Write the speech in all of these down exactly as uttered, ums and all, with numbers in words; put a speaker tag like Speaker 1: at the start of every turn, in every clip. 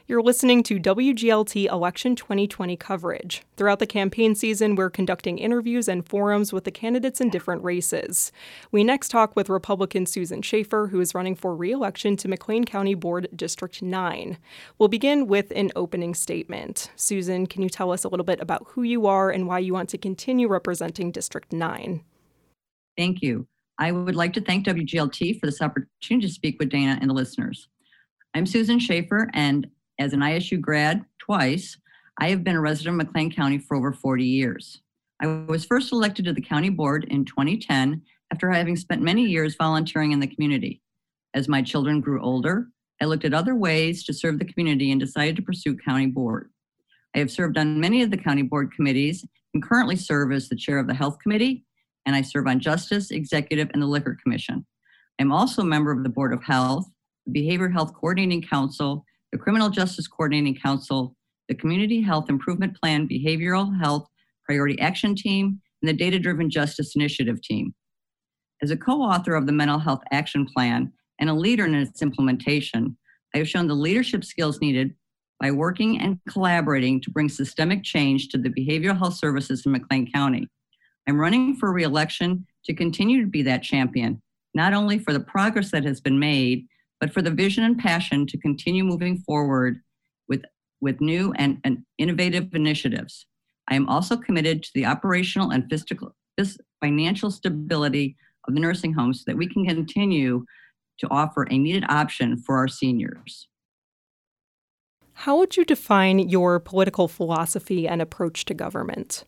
Speaker 1: You're listening to W G L T Election twenty twenty coverage. Throughout the campaign season, we're conducting interviews and forums with the candidates in different races. We next talk with Republican Susan Schaefer, who is running for re-election to McLean County Board District nine. We'll begin with an opening statement. Susan, can you tell us a little bit about who you are and why you want to continue representing District nine?
Speaker 2: Thank you. I would like to thank W G L T for this opportunity to speak with Dana and the listeners. I'm Susan Schaefer, and as an I S U grad twice, I have been a resident of McLean County for over forty years. I was first elected to the county board in twenty ten after having spent many years volunteering in the community. As my children grew older, I looked at other ways to serve the community and decided to pursue county board. I have served on many of the county board committees and currently serve as the chair of the health committee, and I serve on justice, executive, and the liquor commission. I'm also a member of the Board of Health, the Behavioral Health Coordinating Council, the Criminal Justice Coordinating Council, the Community Health Improvement Plan Behavioral Health Priority Action Team, and the Data-Driven Justice Initiative Team. As a co-author of the Mental Health Action Plan and a leader in its implementation, I have shown the leadership skills needed by working and collaborating to bring systemic change to the behavioral health services in McLean County. I'm running for re-election to continue to be that champion, not only for the progress that has been made, but for the vision and passion to continue moving forward with, with new and, and innovative initiatives. I am also committed to the operational and fiscal, financial stability of the nursing homes so that we can continue to offer a needed option for our seniors.
Speaker 1: How would you define your political philosophy and approach to government?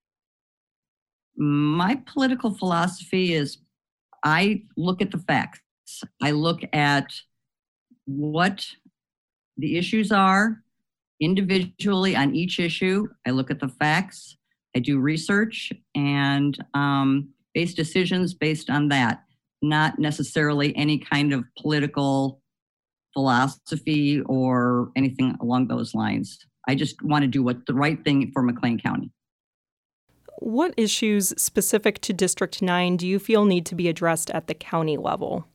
Speaker 2: My political philosophy is I look at the facts. I look at what the issues are individually on each issue. I look at the facts. I do research and um, base decisions based on that, not necessarily any kind of political philosophy or anything along those lines. I just want to do what's the right thing for McLean County.
Speaker 1: What issues specific to District nine do you feel need to be addressed at the county level?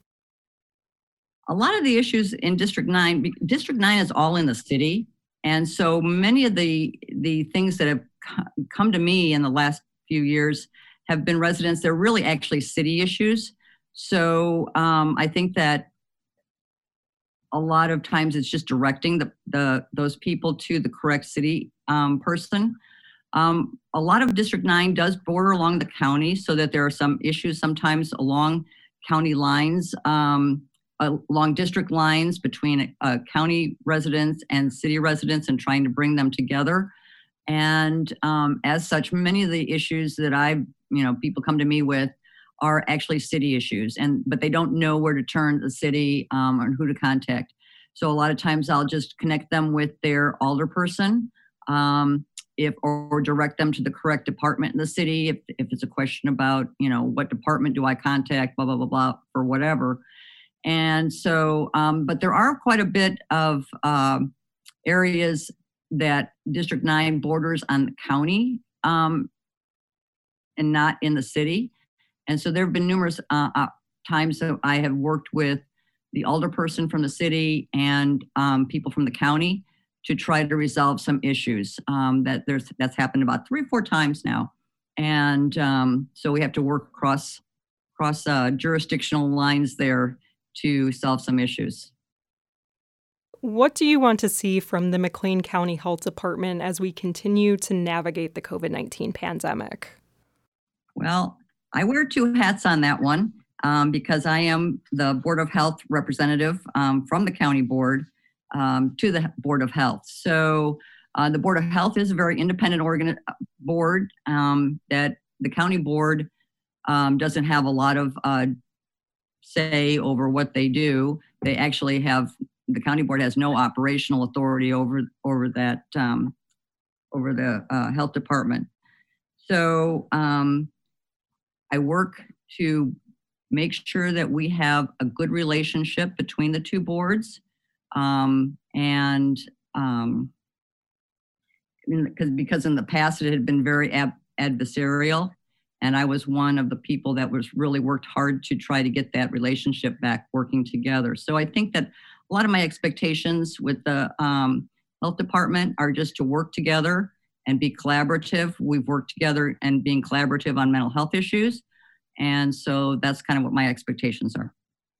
Speaker 2: A lot of the issues in District nine, District nine is all in the city. And so many of the, the things that have come to me in the last few years have been residents. They're really actually city issues. So um, I think that a lot of times it's just directing the, the those people to the correct city um, person. Um, a lot of District nine does border along the county, so that there are some issues sometimes along county lines, um, along district lines between uh, county residents and city residents, and trying to bring them together. And um, as such, many of the issues that I, you know, people come to me with are actually city issues, and but they don't know where to turn the city um, and who to contact. So a lot of times I'll just connect them with their alderperson. Um, if or, or direct them to the correct department in the city if, if it's a question about, you know, what department do I contact, blah, blah, blah, blah, or whatever. And so, um, but there are quite a bit of um, areas that District nine borders on the county um, and not in the city. And so there have been numerous uh, uh, times that I have worked with the alderperson from the city and um, people from the county to try to resolve some issues um, that there's that's happened about three or four times now. And um, so we have to work across, across uh, jurisdictional lines there to solve some issues.
Speaker 1: What do you want to see from the McLean County Health Department as we continue to navigate the COVID nineteen pandemic?
Speaker 2: Well, I wear two hats on that one um, because I am the Board of Health representative um, from the county board Um, to the Board of Health. So uh, the Board of Health is a very independent organ board um, that the county board um, doesn't have a lot of uh, say over what they do. They actually have, the county board has no operational authority over, over that, um, over the uh, health department. So um, I work to make sure that we have a good relationship between the two boards. Um, and um, because because in the past it had been very ab- adversarial, and I was one of the people that was really worked hard to try to get that relationship back working together. So I think that a lot of my expectations with the um, health department are just to work together and be collaborative. We've worked together and being collaborative on mental health issues. And so that's kind of what my expectations are.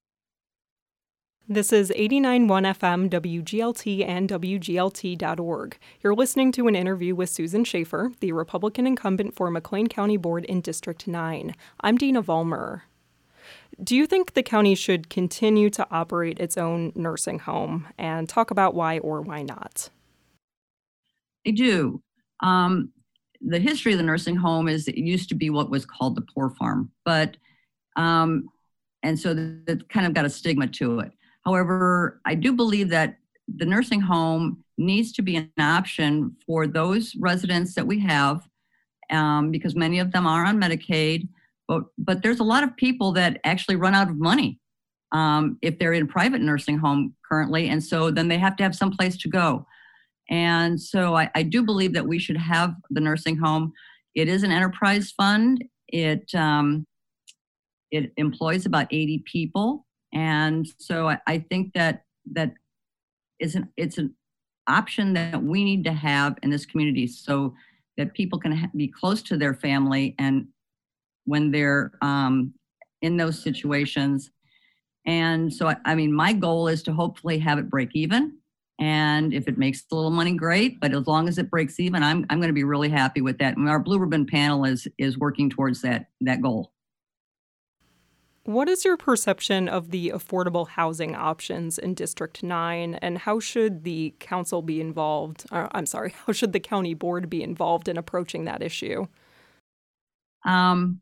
Speaker 1: This is eighty-nine point one F M, W G L T, and W G L T dot org. You're listening to an interview with Susan Schaefer, the Republican incumbent for McLean County Board in District nine. I'm Dina Vollmer. Do you think the county should continue to operate its own nursing home? And talk about why or why not.
Speaker 2: I do. Um, the history of the nursing home is it used to be what was called the poor farm, but um, and so that kind of got a stigma to it. However, I do believe that the nursing home needs to be an option for those residents that we have, um, because many of them are on Medicaid, but, but there's a lot of people that actually run out of money um, if they're in private nursing home currently, and so then they have to have some place to go. And so I, I do believe that we should have the nursing home. It is an enterprise fund. It, um, it employs about eighty people. And so I, I think that that is an, it's an option that we need to have in this community so that people can ha- be close to their family and when they're um, in those situations. And so, I, I mean, my goal is to hopefully have it break even. And if it makes a little money, great. But as long as it breaks even, I'm I'm going to be really happy with that. And our Blue Ribbon panel is is working towards that that goal.
Speaker 1: What is your perception of the affordable housing options in District nine, and how should the council be involved? Uh, I'm sorry, how should the county board be involved in approaching that issue?
Speaker 2: Um,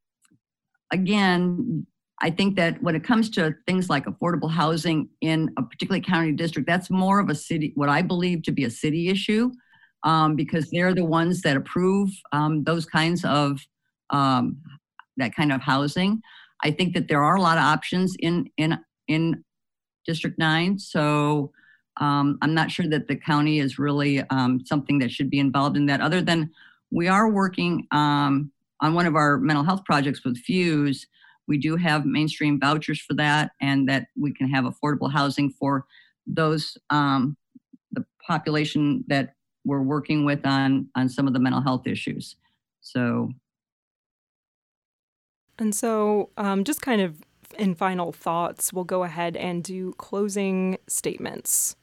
Speaker 2: again, I think that when it comes to things like affordable housing in a particular county district, that's more of a city, what I believe to be a city issue, um, because they're the ones that approve um, those kinds of, um, that kind of housing. I think that there are a lot of options in in in District nine, so um, I'm not sure that the county is really um, something that should be involved in that. Other than we are working um, on one of our mental health projects with Fuse. We do have mainstream vouchers for that, and that we can have affordable housing for those um, the population that we're working with on on some of the mental health issues. So.
Speaker 1: And so, um, just kind of in final thoughts, we'll go ahead and do closing statements.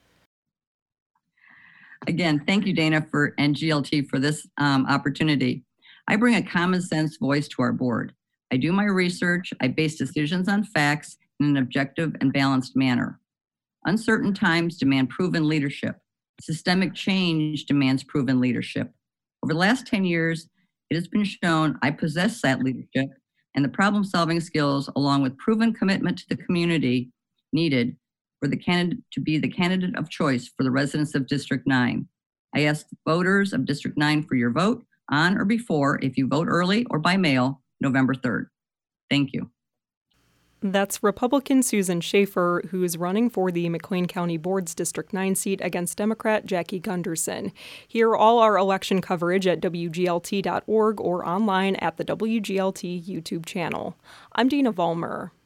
Speaker 2: Again, thank you, Dana, for and G L T for this um, opportunity. I bring a common sense voice to our board. I do my research. I base decisions on facts in an objective and balanced manner. Uncertain times demand proven leadership. Systemic change demands proven leadership. Over the last ten years, it has been shown I possess that leadership and the problem-solving skills, along with proven commitment to the community needed for the candidate to be the candidate of choice for the residents of District nine. I ask voters of District nine for your vote on or before, if you vote early or by mail, November third. Thank you.
Speaker 1: That's Republican Susan Schaefer, who's running for the McLean County Board's District nine seat against Democrat Jackie Gunderson. Hear all our election coverage at W G L T dot org or online at the W G L T YouTube channel. I'm Dina Vollmer.